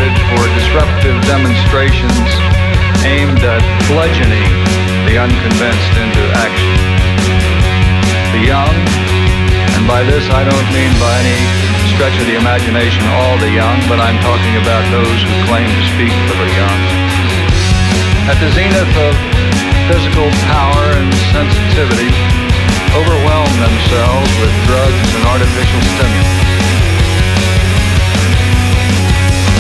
created for disruptive demonstrations aimed at bludgeoning the unconvinced into action. The young, and by this I don't mean by any stretch of the imagination all the young, but I'm talking about those who claim to speak for the young. At the zenith of physical power and sensitivity, overwhelm themselves with drugs and artificial stimulants.